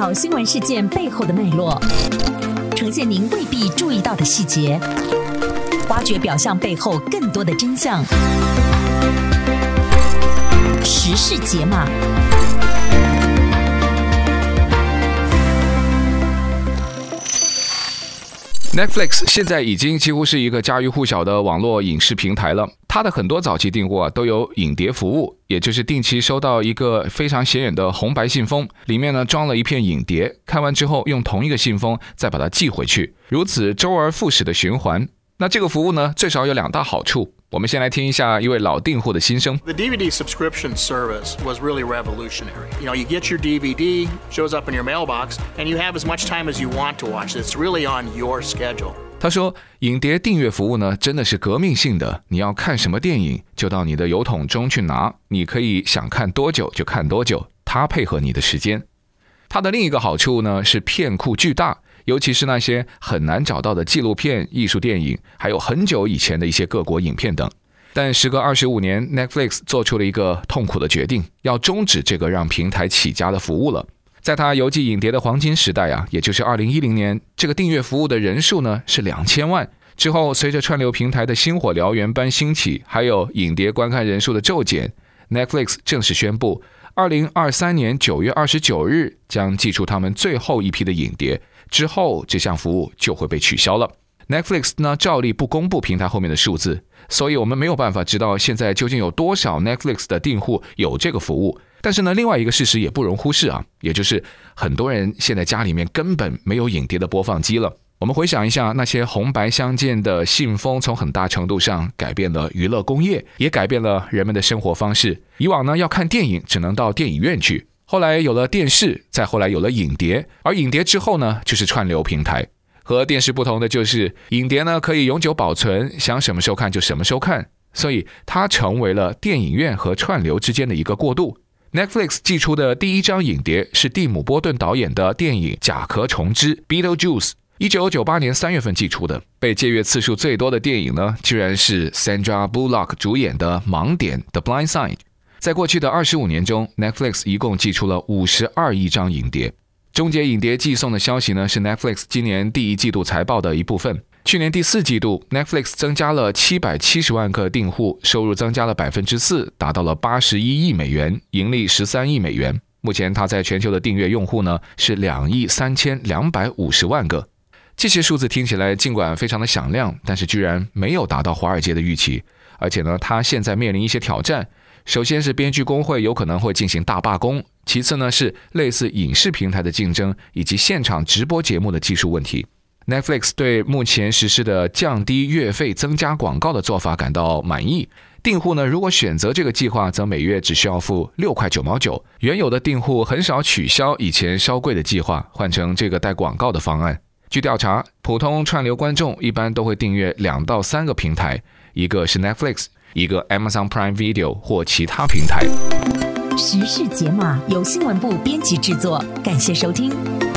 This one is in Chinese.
讨新闻事件背后的脉络，呈现您未必注意到的细节，挖掘表象背后更多的真相。时事解码。 Netflix 现在已经几乎是一个家喻户晓的网络影视平台了。它的很多早期订户都有影碟服务，也就是定期收到一个非常显眼的红白信封，里面呢装了一片影碟，看完之后用同一个信封再把它寄回去，如此周而复始的循环。那这个服务呢，最少有2大好处。我们先来听一下一位老订户的心声。 The DVD subscription service was really revolutionary. You get your DVD, shows up in your mailbox, and you have as much time as you want to watch it. It's really on your schedule. 他说，影碟订阅服务呢，真的是革命性的。你要看什么电影，就到你的邮筒中去拿，你可以想看多久就看多久，它配合你的时间。它的另一个好处呢，是片库巨大。尤其是那些很难找到的纪录片、艺术电影，还有很久以前的一些各国影片等。但时隔25年 Netflix 做出了一个痛苦的决定，要终止这个让平台起家的服务了。在它邮寄影碟的黄金时代也就是2010年，这个订阅服务的人数呢是2000万。之后随着串流平台的星火燎原般兴起，还有影碟观看人数的骤减， Netflix 正式宣布2023年9月29日将寄出他们最后一批的影碟，之后这项服务就会被取消了。 Netflix 呢照例不公布平台后面的数字，所以我们没有办法知道现在究竟有多少 Netflix 的订户有这个服务。但是呢，另外一个事实也不容忽视也就是很多人现在家里面根本没有影碟的播放机了。我们回想一下，那些红白相间的信封从很大程度上改变了娱乐工业，也改变了人们的生活方式。以往呢，要看电影只能到电影院去，后来有了电视，再后来有了影碟，而影碟之后呢，就是串流平台。和电视不同的就是，影碟呢可以永久保存，想什么时候看就什么时候看，所以它成为了电影院和串流之间的一个过渡。Netflix 寄出的第一张影碟是蒂姆·波顿导演的电影《甲壳虫之 Beetlejuice》。1998年3月份寄出的，被借阅次数最多的电影呢，居然是 Sandra Bullock 主演的《盲点》The Blind Side。在过去的25年中 ，Netflix 一共寄出了52亿张影碟。终结影碟寄送的消息呢，是 Netflix 今年第1季度财报的一部分。去年第4季度 ，Netflix 增加了770万个订户，收入增加了4%，达到了81亿美元，盈利13亿美元。目前它在全球的订阅用户呢是2亿3250万个。这些数字听起来尽管非常的响亮，但是居然没有达到华尔街的预期。而且呢，它现在面临一些挑战。首先是编剧工会有可能会进行大罢工，其次呢是类似影视平台的竞争，以及现场直播节目的技术问题。Netflix 对目前实施的降低月费增加广告的做法感到满意。订户呢，如果选择这个计划，则每月只需要付6块9毛9。原有的订户很少取消以前稍贵的计划，换成这个带广告的方案。据调查，普通串流观众一般都会订阅2到3个平台，一个是 Netflix， 一个 Amazon Prime Video 或其他平台。 时事解码由新闻部编辑制作，感谢收听。